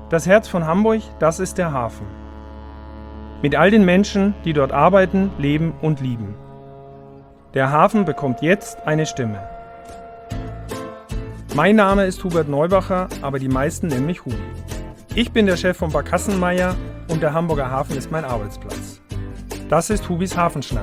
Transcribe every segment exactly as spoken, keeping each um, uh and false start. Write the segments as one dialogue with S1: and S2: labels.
S1: Das Herz von Hamburg, das ist der Hafen. Mit all den Menschen, die dort arbeiten, leben und lieben. Der Hafen bekommt jetzt eine Stimme. Mein Name ist Hubert Neubacher, aber die meisten nennen mich Hubi. Ich bin der Chef von Barkassenmeier und der Hamburger Hafen ist mein Arbeitsplatz. Das ist Hubis Hafenschnack.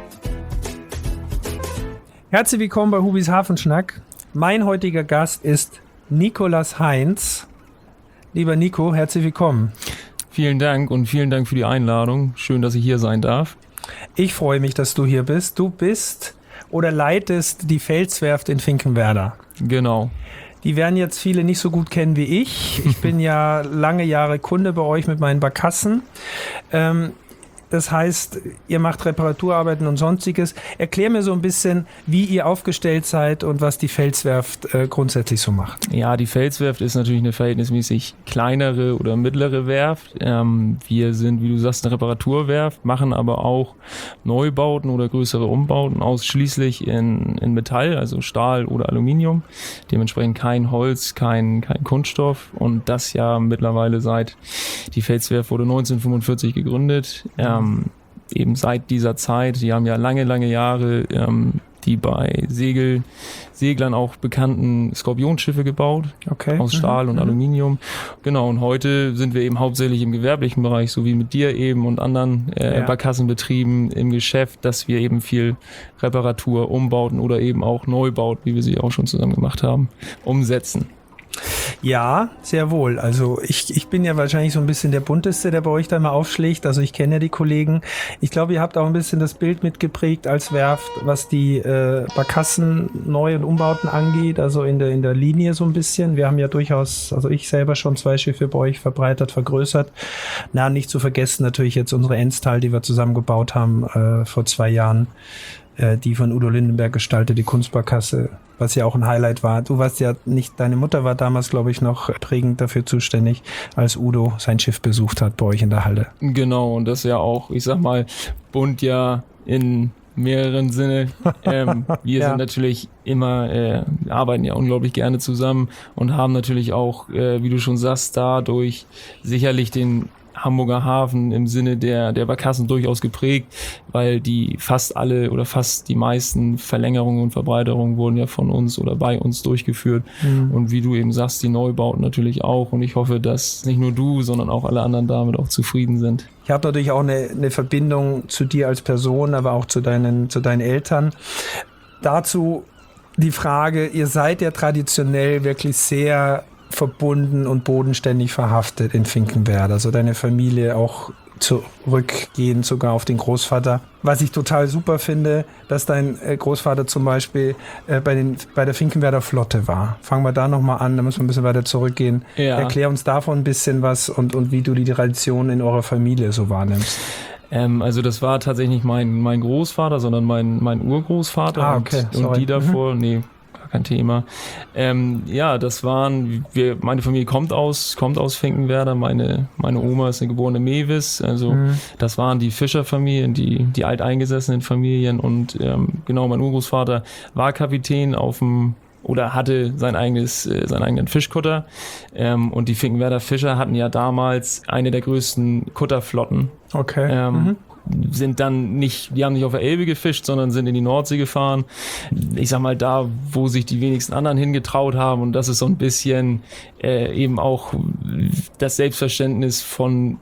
S1: Herzlich willkommen bei Hubis Hafenschnack. Mein heutiger Gast ist Nicolas Heinz. Lieber Nico, herzlich willkommen.
S2: Vielen Dank und vielen Dank für die Einladung. Schön, dass ich hier sein darf.
S1: Ich freue mich, dass du hier bist. Du bist oder leitest die Felswerft in Finkenwerder.
S2: Genau.
S1: Die werden jetzt viele nicht so gut kennen wie ich. Ich bin ja lange Jahre Kunde bei euch mit meinen Barkassen. Ähm, Das heißt, ihr macht Reparaturarbeiten und Sonstiges. Erklär mir so ein bisschen, wie ihr aufgestellt seid und was die Felswerft äh, grundsätzlich so macht.
S2: Ja, die Felswerft ist natürlich eine verhältnismäßig kleinere oder mittlere Werft. Ähm, wir sind, wie du sagst, eine Reparaturwerft, machen aber auch Neubauten oder größere Umbauten ausschließlich in, in Metall, also Stahl oder Aluminium. Dementsprechend kein Holz, kein, kein Kunststoff. Und das ja mittlerweile seit, die Felswerft wurde neunzehnhundertfünfundvierzig gegründet. Ähm, eben seit dieser Zeit, die haben ja lange, lange Jahre ähm, die bei Segel, Seglern auch bekannten Skorpionschiffe gebaut,
S1: okay.
S2: aus Stahl mhm. und Aluminium. Genau, und heute sind wir eben hauptsächlich im gewerblichen Bereich, so wie mit dir eben und anderen äh,
S1: ja.
S2: Barkassenbetrieben im Geschäft, dass wir eben viel Reparatur, Umbauten oder eben auch Neubauten, wie wir sie auch schon zusammen gemacht haben, umsetzen.
S1: Ja, sehr wohl. Also ich, ich bin ja wahrscheinlich so ein bisschen der Bunteste, der bei euch da mal aufschlägt. Also ich kenne ja die Kollegen. Ich glaube, ihr habt auch ein bisschen das Bild mitgeprägt als Werft, was die äh, Barkassen, Neu- und Umbauten angeht. Also in der, in der Linie so ein bisschen. Wir haben ja durchaus, also ich selber schon zwei Schiffe bei euch verbreitert, vergrößert. Na, nicht zu vergessen natürlich jetzt unsere Enstal, die wir zusammengebaut haben äh, vor zwei Jahren. Äh, die von Udo Lindenberg gestaltete Kunstbarkasse, was ja auch ein Highlight war. Du warst ja nicht, deine Mutter war damals, glaube ich, noch prägend dafür zuständig, als Udo sein Schiff besucht hat bei euch in der Halle.
S2: Genau, und das ja auch, ich sag mal, bunt ja in mehreren Sinne. Ähm, wir ja. sind natürlich immer, äh, arbeiten ja unglaublich gerne zusammen und haben natürlich auch, äh, wie du schon sagst, dadurch sicherlich den Hamburger Hafen im Sinne der der Barkassen durchaus geprägt, weil die fast alle oder fast die meisten Verlängerungen und Verbreiterungen wurden ja von uns oder bei uns durchgeführt. Mhm. Und wie du eben sagst, die Neubauten natürlich auch. Und ich hoffe, dass nicht nur du, sondern auch alle anderen damit auch zufrieden sind.
S1: Ich habe natürlich auch eine, eine Verbindung zu dir als Person, aber auch zu deinen, zu deinen Eltern. Dazu die Frage, ihr seid ja traditionell wirklich sehr verbunden und bodenständig verhaftet in Finkenwerder. Also deine Familie auch zurückgehend sogar auf den Großvater. Was ich total super finde, dass dein Großvater zum Beispiel äh, bei, den, bei der Finkenwerder Flotte war. Fangen wir da nochmal an, da müssen wir ein bisschen weiter zurückgehen.
S2: Ja.
S1: Erklär uns davon ein bisschen was und, und wie du die Tradition in eurer Familie so wahrnimmst.
S2: Ähm, also das war tatsächlich nicht mein, mein Großvater, sondern mein, mein Urgroßvater.
S1: Ah, okay.
S2: Und, und die davor,
S1: mhm.
S2: nee, kein Thema. Ähm, ja, das waren, wir, meine Familie kommt aus, kommt aus Finkenwerder, meine, meine Oma ist eine geborene Mewis, also mhm. das waren die Fischerfamilien, die, die alteingesessenen Familien und ähm, genau, mein Urgroßvater war Kapitän auf dem oder hatte sein eigenes, äh, seinen eigenen Fischkutter ähm, und die Finkenwerder Fischer hatten ja damals eine der größten Kutterflotten.
S1: Okay.
S2: Ähm,
S1: mhm.
S2: sind dann nicht, die haben nicht auf der Elbe gefischt, sondern sind in die Nordsee gefahren. Ich sag mal, da, wo sich die wenigsten anderen hingetraut haben, und das ist so ein bisschen äh, eben auch das Selbstverständnis von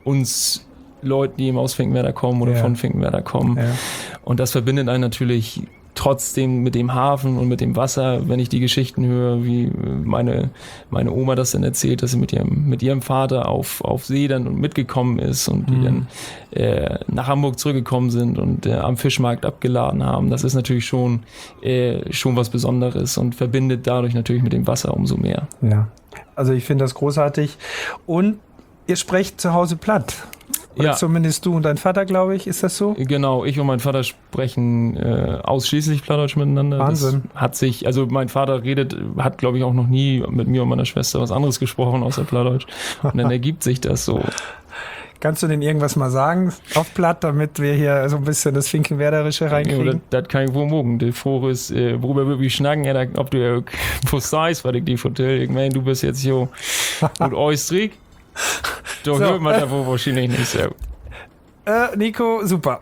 S2: uns Leuten, die eben aus Finkenwerder kommen oder ja. von Finkenwerder kommen. Ja. Und das verbindet einen natürlich trotzdem mit dem Hafen und mit dem Wasser, wenn ich die Geschichten höre, wie meine, meine Oma das dann erzählt, dass sie mit ihrem, mit ihrem Vater auf, auf See dann mitgekommen ist und die mhm. dann äh, nach Hamburg zurückgekommen sind und äh, am Fischmarkt abgeladen haben. Das ist natürlich schon, äh, schon was Besonderes und verbindet dadurch natürlich mit dem Wasser umso mehr.
S1: Ja, also ich finde das großartig. Und ihr sprecht zu Hause platt. Oder ja. zumindest du und dein Vater, glaube ich, ist das so?
S2: Genau, ich und mein Vater sprechen äh, ausschließlich Plattdeutsch miteinander.
S1: Wahnsinn.
S2: Das hat sich, also mein Vater redet, hat glaube ich auch noch nie mit mir und meiner Schwester was anderes gesprochen außer Plattdeutsch. Und dann ergibt sich das so.
S1: Kannst du denn irgendwas mal sagen auf Platt, damit wir hier so ein bisschen das Finkenwerderische reinkriegen?
S2: Ja, das, das kann ich wohl mögen. Die Frage ist, äh, worüber wir schnacken, ob du was sagst, was ich dir vertelle. Ich meine, du bist jetzt hier und Österreich. Doch,
S1: So.
S2: hört man da wo wahrscheinlich nicht sehr gut.
S1: Äh, Nico, super.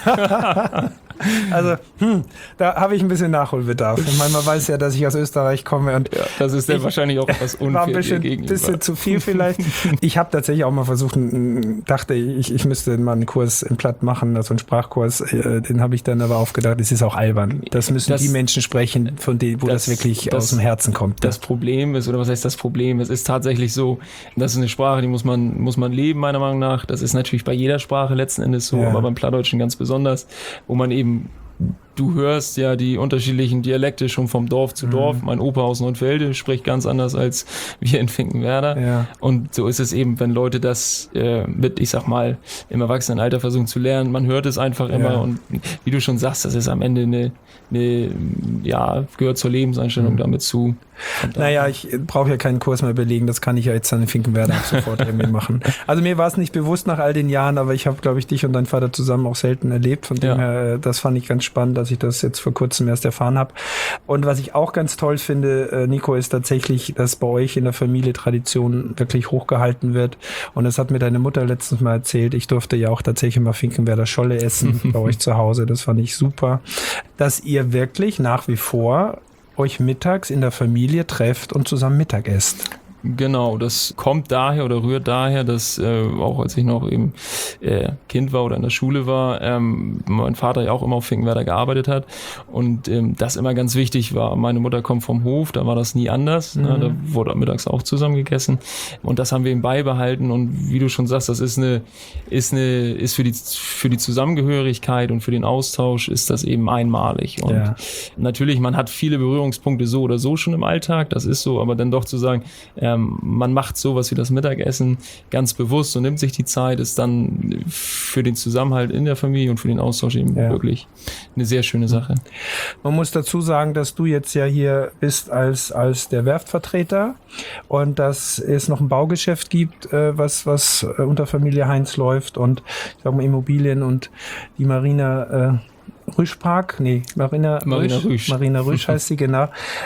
S1: Also, hm, da habe ich ein bisschen Nachholbedarf. Ich meine, man weiß ja, dass ich aus Österreich komme und
S2: Ja, das ist dann wahrscheinlich auch etwas unfair
S1: war ein
S2: dir
S1: bisschen,
S2: gegenüber.
S1: bisschen zu viel vielleicht. Ich habe tatsächlich auch mal versucht, n- dachte ich, ich müsste mal einen Kurs im Platt machen, also einen Sprachkurs. äh, Den habe ich dann aber aufgedacht, es ist auch albern. Das müssen
S2: Das-
S1: die Menschen sprechen, von denen, wo das,
S2: das-
S1: wirklich
S2: das-
S1: aus dem Herzen kommt.
S2: Das Problem ist, oder was heißt das Problem? Es ist tatsächlich so, das ist eine Sprache, die muss man, muss man leben, meiner Meinung nach. Das ist natürlich bei jeder Sprache letzten Endes so,
S1: Ja.
S2: aber beim Plattdeutschen ganz besonders, wo man eben, du hörst ja die unterschiedlichen Dialekte schon vom Dorf zu Dorf. Mein Opa aus Neunfelde spricht ganz anders als wir in Finkenwerder.
S1: Ja.
S2: Und so ist es eben, wenn Leute das äh, mit, ich sag mal, im Erwachsenenalter versuchen zu lernen. Man hört es einfach immer
S1: Ja.
S2: und wie du schon sagst, das ist am Ende eine, eine ja, gehört zur Lebenseinstellung damit zu. Und
S1: Naja, ich brauche ja keinen Kurs mehr belegen, das kann ich ja jetzt dann in Finkenwerder ab sofort irgendwie machen. Also mir war es nicht bewusst nach all den Jahren, aber ich habe, glaube ich, dich und dein Vater zusammen auch selten erlebt. Von dem
S2: Ja.
S1: her, das fand ich ganz spannend, dass ich das jetzt vor kurzem erst erfahren habe. Und was ich auch ganz toll finde, äh, Nico, ist tatsächlich, dass bei euch in der Familie Tradition wirklich hochgehalten wird. Und das hat mir deine Mutter letztens mal erzählt. Ich durfte ja auch tatsächlich mal Finkenwerder Scholle essen bei euch zu Hause. Das fand ich super. Dass ihr wirklich nach wie vor euch mittags in der Familie trefft und zusammen Mittag esst.
S2: Genau, das kommt daher oder rührt daher, dass äh, auch als ich noch eben äh, Kind war oder in der Schule war, ähm, mein Vater ja auch immer auf Finkenwerder gearbeitet hat und ähm, das immer ganz wichtig war. Meine Mutter kommt vom Hof, da war das nie anders,
S1: Mhm.
S2: ne, da wurde mittags auch zusammen gegessen und das haben wir ihm beibehalten und wie du schon sagst, das ist eine, ist eine, ist für die für die Zusammengehörigkeit und für den Austausch ist das eben einmalig und
S1: Ja.
S2: natürlich, man hat viele Berührungspunkte so oder so schon im Alltag, das ist so, aber dann doch zu sagen, ähm, man macht sowas wie das Mittagessen ganz bewusst und nimmt sich die Zeit, ist dann für den Zusammenhalt in der Familie und für den Austausch eben
S1: Ja.
S2: wirklich eine sehr schöne Sache.
S1: Man muss dazu sagen, dass du jetzt ja hier bist als, als der Werftvertreter und dass es noch ein Baugeschäft gibt, äh, was, was äh, unter Familie Heinz läuft und ich sag mal Immobilien und die Marina äh, Rüschpark, nee, Marina,
S2: Marina
S1: Rüsch,
S2: Rüsch.
S1: Marina Rüsch heißt sie, genau.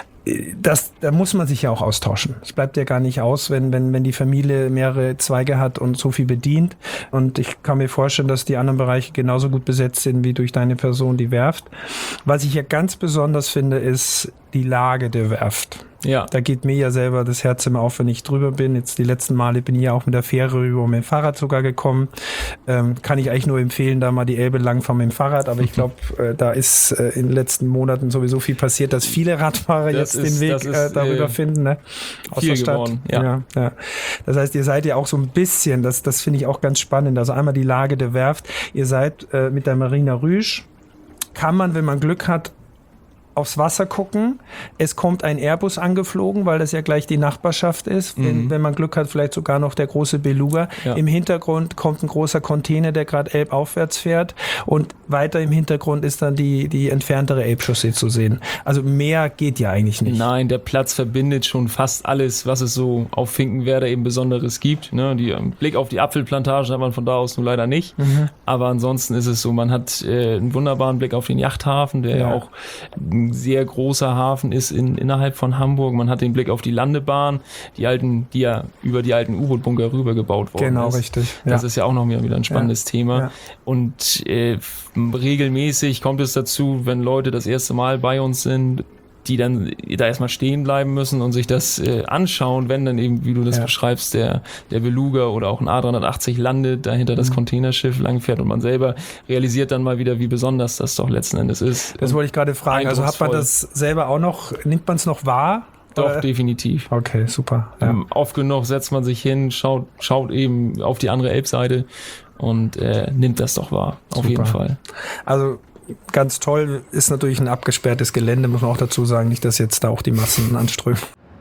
S1: Das, da muss man sich ja auch austauschen. Es bleibt ja gar nicht aus, wenn, wenn, wenn die Familie mehrere Zweige hat und so viel bedient. Und ich kann mir vorstellen, dass die anderen Bereiche genauso gut besetzt sind wie durch deine Person, die Werft. Was ich ja ganz besonders finde, ist die Lage der Werft.
S2: Ja,
S1: Da geht mir ja selber das Herz immer auf, wenn ich drüber bin. Jetzt die letzten Male bin ich ja auch mit der Fähre rüber, mit dem Fahrrad sogar gekommen. Ähm, kann ich eigentlich nur empfehlen, da mal die Elbe langfahren mit dem Fahrrad. Aber ich glaube, äh, da ist äh, in den letzten Monaten sowieso viel passiert, dass viele Radfahrer
S2: Das
S1: jetzt
S2: ist-
S1: den Weg
S2: das ist,
S1: äh, darüber
S2: äh,
S1: finden. Ne? Aus
S2: viel
S1: der Stadt.
S2: geworden, ja.
S1: Ja, ja. Das heißt, ihr seid ja auch so ein bisschen, das, das finde ich auch ganz spannend. Also einmal die Lage der Werft. Ihr seid äh, mit der Marina Rüsch. Kann man, wenn man Glück hat, aufs Wasser gucken. Es kommt ein Airbus angeflogen, weil das ja gleich die Nachbarschaft ist. Wenn,
S2: Mhm.
S1: wenn man Glück hat, vielleicht sogar noch der große Beluga.
S2: Ja.
S1: Im Hintergrund kommt ein großer Container, der gerade elbaufwärts fährt. Und weiter im Hintergrund ist dann die, die entferntere Elbchaussee zu sehen. Also mehr geht ja eigentlich nicht.
S2: nein, der Platz verbindet schon fast alles, was es so auf Finkenwerder eben Besonderes gibt. Ne? Die, ähm, Blick auf die Apfelplantage hat man von da aus nur leider nicht.
S1: Mhm.
S2: Aber ansonsten ist es so, man hat äh, einen wunderbaren Blick auf den Yachthafen, der ja
S1: Ja.
S2: auch ein sehr großer Hafen ist in, innerhalb von Hamburg. Man hat den Blick auf die Landebahn, die alten, die ja über die alten U-Boot-Bunker rübergebaut worden
S1: Genau,
S2: ist.
S1: richtig.
S2: Das
S1: Ja.
S2: ist ja auch noch wieder ein spannendes Thema.
S1: Ja.
S2: Und äh, regelmäßig kommt es dazu, wenn Leute das erste Mal bei uns sind, die dann da erstmal stehen bleiben müssen und sich das äh, anschauen, wenn dann eben, wie du das
S1: Ja.
S2: beschreibst, der, der Beluga oder auch ein A dreihundertachtzig landet, dahinter das
S1: Mhm.
S2: Containerschiff langfährt und man selber realisiert dann mal wieder, wie besonders das doch letzten Endes ist.
S1: Das wollte ich gerade fragen. Also hat man das selber auch noch, nimmt man es noch wahr?
S2: Doch,
S1: Oder?
S2: definitiv.
S1: Okay, super. Ja.
S2: Ähm, oft genug setzt man sich hin, schaut, schaut eben auf die andere Elbseite und äh, nimmt das doch wahr. Auf
S1: Super.
S2: jeden Fall.
S1: Also ganz toll, ist natürlich ein abgesperrtes Gelände, muss man auch dazu sagen, nicht, dass jetzt da auch die Massen anströmen.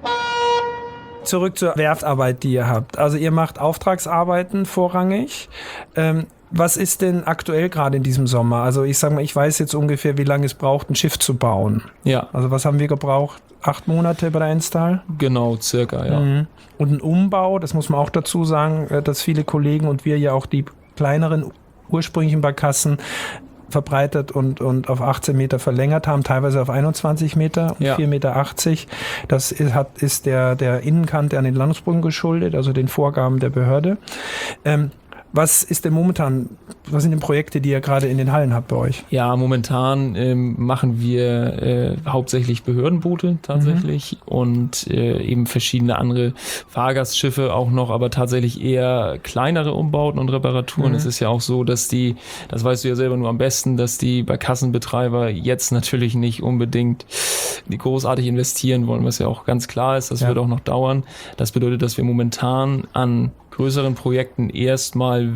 S1: Zurück zur Werftarbeit, die ihr habt. Also ihr macht Auftragsarbeiten vorrangig. Ähm, was ist denn aktuell gerade in diesem Sommer? Also ich sage mal, ich weiß jetzt ungefähr, wie lange es braucht, ein Schiff zu bauen.
S2: Ja,
S1: Also was haben wir gebraucht? Acht Monate bei der Enstal?
S2: genau, circa, ja.
S1: Mhm. Und ein Umbau, das muss man auch dazu sagen, äh, dass viele Kollegen und wir ja auch die kleineren ursprünglichen Barkassen verbreitert und, und auf achtzehn Meter verlängert haben, teilweise auf einundzwanzig Meter und
S2: ja.
S1: vier Meter achtzig. Das ist, hat, ist der, der Innenkante an den Landungsbrücken geschuldet, also den Vorgaben der Behörde. Ähm, Was ist denn momentan, was sind denn Projekte, die ihr gerade in den Hallen habt bei euch?
S2: Ja, momentan ähm, machen wir äh, hauptsächlich Behördenboote tatsächlich mhm. und äh, eben verschiedene andere Fahrgastschiffe auch noch, aber tatsächlich eher kleinere Umbauten und Reparaturen. Mhm. Es ist ja auch so, dass die, das weißt du ja selber nur am besten, dass die bei Kassenbetreiber jetzt natürlich nicht unbedingt großartig investieren wollen, was ja auch ganz klar ist, das ja. wird auch noch dauern. Das bedeutet, dass wir momentan an größeren Projekten erstmal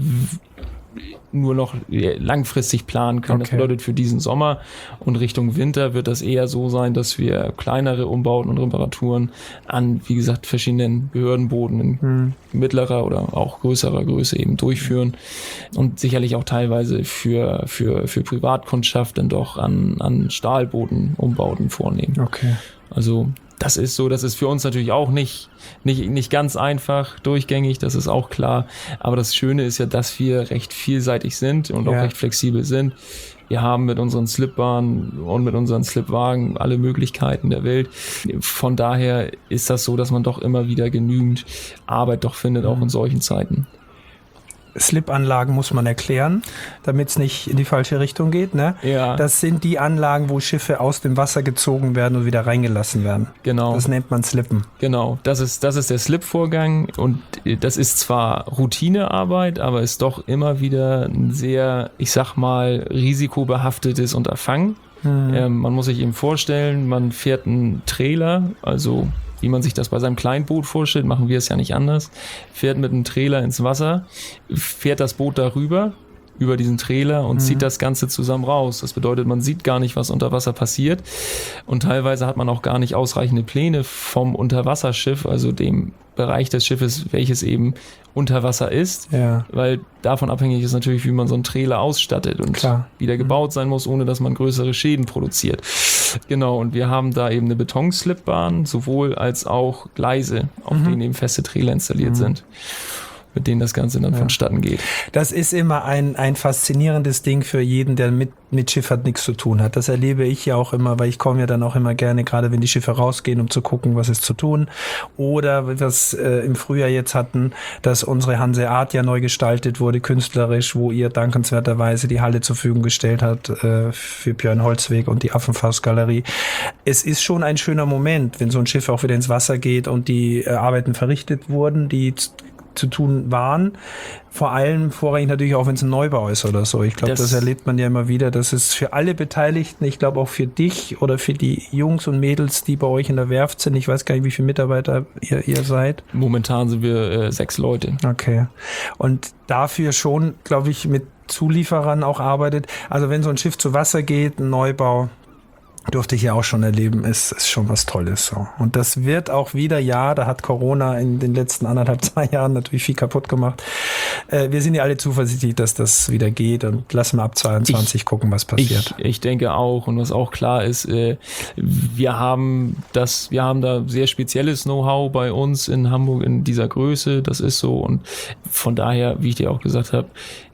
S2: nur noch langfristig planen können. Okay. Das bedeutet für diesen Sommer und Richtung Winter wird das eher so sein, dass wir kleinere Umbauten und Reparaturen an, wie gesagt, verschiedenen Behördenbooten in hm. mittlerer oder auch größerer Größe eben durchführen und sicherlich auch teilweise für, für, für Privatkundschaft dann doch an, an Stahlbooten Umbauten vornehmen.
S1: Okay.
S2: Also das ist so, das ist für uns natürlich auch nicht, nicht, nicht ganz einfach durchgängig, das ist auch klar. Aber das Schöne ist ja, dass wir recht vielseitig sind und auch ja. recht flexibel sind. Wir haben mit unseren Slipbahnen und mit unseren Slipwagen alle Möglichkeiten der Welt. Von daher ist das so, dass man doch immer wieder genügend Arbeit doch findet, auch in solchen Zeiten.
S1: Slip-Anlagen muss man erklären, damit es nicht in die falsche Richtung geht. Ne?
S2: Ja.
S1: Das sind die Anlagen, wo Schiffe aus dem Wasser gezogen werden und wieder reingelassen werden.
S2: Genau.
S1: Das nennt man Slippen.
S2: Genau, das ist, das ist der Slip-Vorgang und das ist zwar Routinearbeit, aber ist doch immer wieder ein sehr, ich sag mal, risikobehaftetes Unterfangen. Mhm. Ähm, man muss sich eben vorstellen, man fährt einen Trailer, also wie man sich das bei seinem Kleinboot vorstellt, machen wir es ja nicht anders, fährt mit einem Trailer ins Wasser, fährt das Boot darüber, über diesen Trailer und mhm. zieht das Ganze zusammen raus. Das bedeutet, man sieht gar nicht, was unter Wasser passiert und teilweise hat man auch gar nicht ausreichende Pläne vom Unterwasserschiff, also dem Bereich des Schiffes, welches eben unter Wasser ist,
S1: ja.
S2: weil davon abhängig ist natürlich, wie man so einen Trailer ausstattet und
S1: Klar.
S2: wieder gebaut sein muss, ohne dass man größere Schäden produziert. Genau, und wir haben da eben eine Betonslipbahn, sowohl als auch Gleise, auf mhm. denen eben feste Trailer installiert mhm. sind, mit denen das Ganze dann ja. vonstatten geht.
S1: Das ist immer ein, ein faszinierendes Ding für jeden, der mit, mit Schifffahrt nichts zu tun hat. Das erlebe ich ja auch immer, weil ich komme ja dann auch immer gerne, gerade wenn die Schiffe rausgehen, um zu gucken, was ist zu tun. Oder wie wir es äh, im Frühjahr jetzt hatten, dass unsere Hanseat ja neu gestaltet wurde, künstlerisch, wo ihr dankenswerterweise die Halle zur Verfügung gestellt hat äh, für Björn Holzweg und die Affenfaustgalerie. Es ist schon ein schöner Moment, wenn so ein Schiff auch wieder ins Wasser geht und die äh, Arbeiten verrichtet wurden, die zu tun waren. Vor allem vorrangig natürlich auch, wenn es ein Neubau ist oder so. Ich glaube, das, das erlebt man ja immer wieder. Das ist für alle Beteiligten, ich glaube auch für dich oder für die Jungs und Mädels, die bei euch in der Werft sind. Ich weiß gar nicht, wie viele Mitarbeiter ihr, ihr seid.
S2: Momentan sind wir äh, sechs Leute.
S1: Okay. Und dafür schon, glaube ich, mit Zulieferern auch arbeitet. Also wenn so ein Schiff zu Wasser geht, ein Neubau, durfte ich ja auch schon erleben, ist, ist schon was Tolles. So. Und das wird auch wieder, ja, da hat Corona in den letzten anderthalb, zwei Jahren natürlich viel kaputt gemacht. Äh, wir sind ja alle zuversichtlich, dass das wieder geht und lassen wir ab zweiundzwanzig ich, gucken, was passiert.
S2: Ich, ich denke auch, und was auch klar ist, äh, wir haben das, wir haben da sehr spezielles Know-how bei uns in Hamburg in dieser Größe, das ist so und von daher, wie ich dir auch gesagt habe,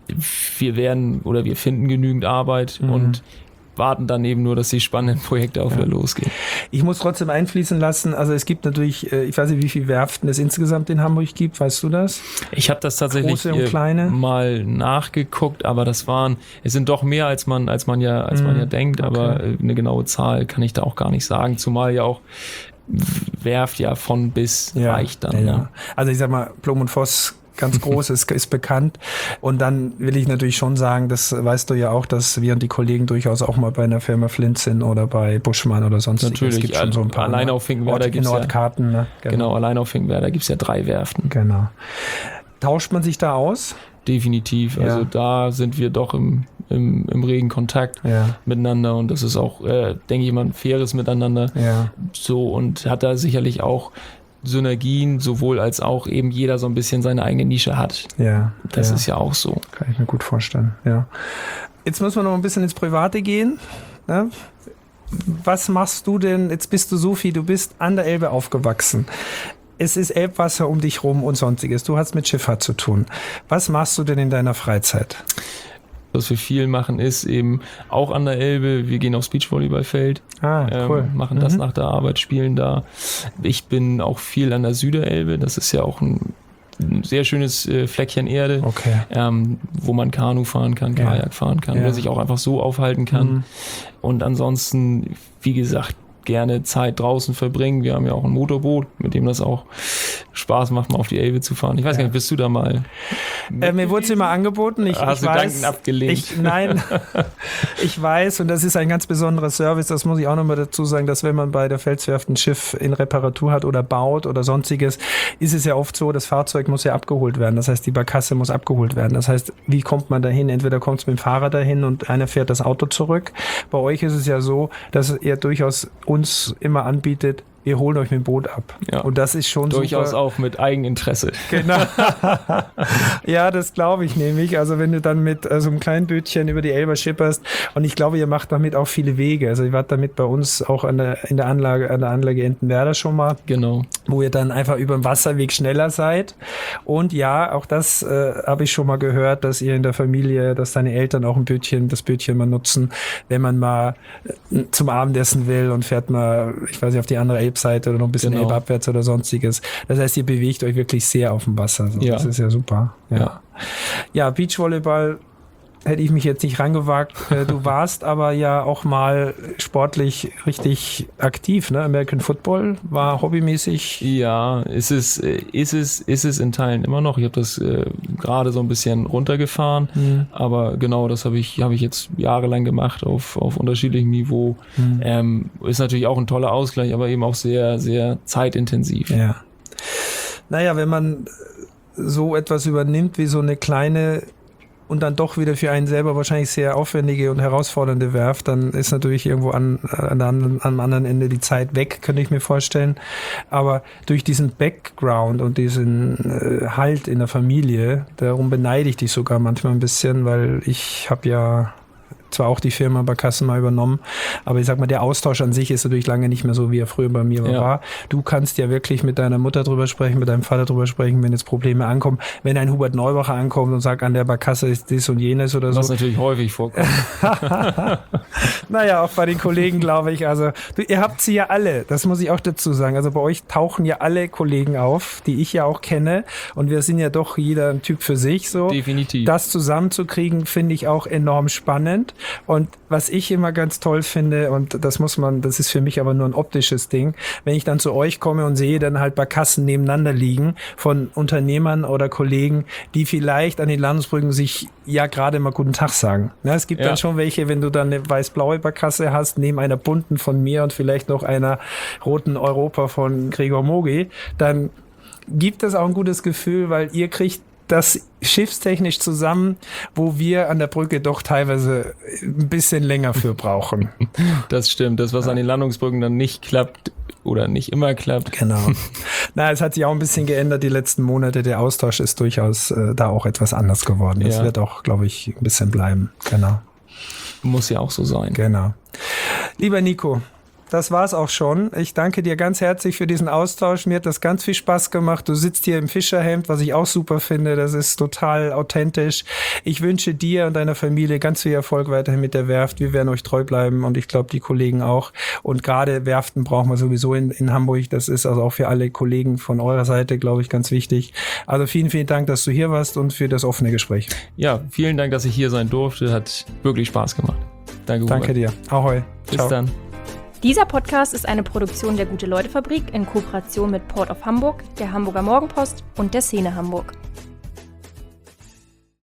S2: wir werden oder wir finden genügend Arbeit mhm. und warten dann eben nur, dass die spannenden Projekte auch ja. wieder losgehen.
S1: Ich muss trotzdem einfließen lassen, also es gibt natürlich, ich weiß nicht, wie viele Werften es insgesamt in Hamburg gibt, weißt du das?
S2: Ich habe das tatsächlich mal nachgeguckt, aber das waren, es sind doch mehr, als man, als man ja, als mhm. man ja denkt, aber okay. eine genaue Zahl kann ich da auch gar nicht sagen, zumal ja auch Werft ja von bis
S1: ja.
S2: reicht dann.
S1: Ja,
S2: ja.
S1: Ja. Also ich sag mal, Blom und Voss ganz groß ist, ist bekannt. Und dann will ich natürlich schon sagen, das weißt du ja auch, dass wir und die Kollegen durchaus auch mal bei einer Firma Flint sind oder bei Buschmann oder sonst.
S2: Natürlich,
S1: es gibt schon so ein paar.
S2: Allein auf Finkenwerder
S1: gibt es ja. Nordkarten, ne?
S2: Genau. genau, allein auf Finkenwerder gibt es ja drei Werften.
S1: Genau. Tauscht man sich da aus?
S2: Definitiv. Also ja. da sind wir doch im, im, im regen Kontakt
S1: ja.
S2: miteinander und das ist auch, äh, denke ich mal, ein faires Miteinander.
S1: Ja.
S2: So und hat da sicherlich auch Synergien, sowohl als auch eben jeder so ein bisschen seine eigene Nische hat.
S1: Ja.
S2: Das
S1: ja.
S2: ist ja auch so.
S1: Kann ich mir gut vorstellen, ja. Jetzt müssen wir noch ein bisschen ins Private gehen. Ne? Was machst du denn, jetzt bist du Sophie, du bist an der Elbe aufgewachsen. Es ist Elbwasser um dich rum und sonstiges. Du hast mit Schifffahrt zu tun. Was machst du denn in deiner Freizeit?
S2: Was wir viel machen, ist eben auch an der Elbe. Wir gehen aufs Beachvolleyballfeld,
S1: ah, cool.
S2: ähm, machen das mhm. nach der Arbeit, spielen da. Ich bin auch viel an der Süderelbe. Das ist ja auch ein, ein sehr schönes äh, Fleckchen Erde,
S1: okay.
S2: ähm, wo man Kanu fahren kann, Kajak ja. fahren kann, ja. oder sich auch einfach so aufhalten kann. Mhm. Und ansonsten, wie gesagt, gerne Zeit draußen verbringen. Wir haben ja auch ein Motorboot, mit dem das auch Spaß macht, mal auf die Elbe zu fahren. Ich weiß ja. gar nicht, bist du da mal?
S1: Äh, mir wurde es immer angeboten. Ich,
S2: Hast
S1: ich
S2: du
S1: weiß,
S2: Danken abgelehnt?
S1: Ich, nein, ich weiß, und das ist ein ganz besonderer Service, das muss ich auch nochmal dazu sagen, dass wenn man bei der Felswerft ein Schiff in Reparatur hat oder baut oder sonstiges, ist es ja oft so, das Fahrzeug muss ja abgeholt werden. Das heißt, die Barkasse muss abgeholt werden. Das heißt, wie kommt man dahin? Entweder kommt es mit dem Fahrer dahin und einer fährt das Auto zurück. Bei euch ist es ja so, dass ihr durchaus uns immer anbietet, wir holen euch mit dem Boot ab.
S2: Ja.
S1: Und das ist schon
S2: durchaus
S1: super.
S2: Auch mit Eigeninteresse.
S1: Genau. Ja, das glaube ich nämlich. Also wenn du dann mit äh, so einem kleinen Bötchen über die Elbe schipperst, und ich glaube, ihr macht damit auch viele Wege. Also ihr wart damit bei uns auch an der, in der Anlage, an der Anlage Entenwerder schon mal.
S2: Genau.
S1: Wo ihr dann einfach über den Wasserweg schneller seid. Und ja, auch das äh, habe ich schon mal gehört, dass ihr in der Familie, dass deine Eltern auch ein Bötchen, das Bötchen mal nutzen, wenn man mal äh, zum Abendessen will und fährt mal, ich weiß nicht, auf die andere Elbe Seite oder noch ein bisschen
S2: genau.
S1: elbabwärts oder sonstiges. Das heißt, ihr bewegt euch wirklich sehr auf dem Wasser. So.
S2: Ja.
S1: Das ist ja super. Ja, ja. ja Beachvolleyball hätte ich mich jetzt nicht rangewagt. Du warst aber ja auch mal sportlich richtig aktiv, ne? American Football war hobbymäßig.
S2: Ja, ist es, ist es, ist es in Teilen immer noch. Ich habe das äh, gerade so ein bisschen runtergefahren, mhm. aber genau, das habe ich, habe ich jetzt jahrelang gemacht auf, auf unterschiedlichem Niveau. Mhm. Ähm, ist natürlich auch ein toller Ausgleich, aber eben auch sehr, sehr zeitintensiv.
S1: Ja. Naja, wenn man so etwas übernimmt wie so eine kleine und dann doch wieder für einen selber wahrscheinlich sehr aufwendige und herausfordernde Werft, dann ist natürlich irgendwo an, an der anderen, am anderen Ende die Zeit weg, könnte ich mir vorstellen. Aber durch diesen Background und diesen äh, Halt in der Familie, darum beneide ich dich sogar manchmal ein bisschen, weil ich habe ja zwar auch die Firma Barkassen mal übernommen, aber ich sag mal, der Austausch an sich ist natürlich lange nicht mehr so, wie er früher bei mir
S2: ja.
S1: war. Du kannst ja wirklich mit deiner Mutter drüber sprechen, mit deinem Vater drüber sprechen, wenn jetzt Probleme ankommen. Wenn ein Hubert Neubacher ankommt und sagt, an der Barkasse ist dies und jenes oder so.
S2: Was natürlich häufig vorkommt.
S1: Naja, auch bei den Kollegen, glaube ich. Also, du, ihr habt sie ja alle, das muss ich auch dazu sagen. Also bei euch tauchen ja alle Kollegen auf, die ich ja auch kenne. Und wir sind ja doch jeder ein Typ für sich so.
S2: Definitiv.
S1: Das zusammenzukriegen, finde ich auch enorm spannend. Und was ich immer ganz toll finde, und das muss man, das ist für mich aber nur ein optisches Ding, wenn ich dann zu euch komme und sehe dann halt Barkassen nebeneinander liegen von Unternehmern oder Kollegen, die vielleicht an den Landesbrücken sich ja gerade mal guten Tag sagen. Ja, es gibt ja. dann schon welche, wenn du dann eine weiß-blaue Barkasse hast, neben einer bunten von mir und vielleicht noch einer roten Europa von Gregor Mogi, dann gibt es auch ein gutes Gefühl, weil ihr kriegt das schiffstechnisch zusammen, wo wir an der Brücke doch teilweise ein bisschen länger für brauchen.
S2: Das stimmt. Das, was ja. an den Landungsbrücken dann nicht klappt oder nicht immer klappt.
S1: Genau. Na, es hat sich auch ein bisschen geändert die letzten Monate. Der Austausch ist durchaus äh, da auch etwas anders geworden. Das ja. wird auch, glaube ich, ein bisschen bleiben. Genau.
S2: Muss ja auch so sein.
S1: Genau. Lieber Nico, das war's auch schon. Ich danke dir ganz herzlich für diesen Austausch. Mir hat das ganz viel Spaß gemacht. Du sitzt hier im Fischerhemd, was ich auch super finde. Das ist total authentisch. Ich wünsche dir und deiner Familie ganz viel Erfolg weiterhin mit der Werft. Wir werden euch treu bleiben und ich glaube, die Kollegen auch. Und gerade Werften brauchen wir sowieso in, in Hamburg. Das ist also auch für alle Kollegen von eurer Seite, glaube ich, ganz wichtig. Also vielen, vielen Dank, dass du hier warst und für das offene Gespräch.
S2: Ja, vielen Dank, dass ich hier sein durfte. Hat wirklich Spaß gemacht. Danke,
S1: Danke
S2: Hubert.
S1: dir. Ahoi.
S2: Bis
S1: Ciao.
S2: dann.
S3: Dieser Podcast ist eine Produktion der Gute-Leute-Fabrik in Kooperation mit Port of Hamburg, der Hamburger Morgenpost und der Szene Hamburg.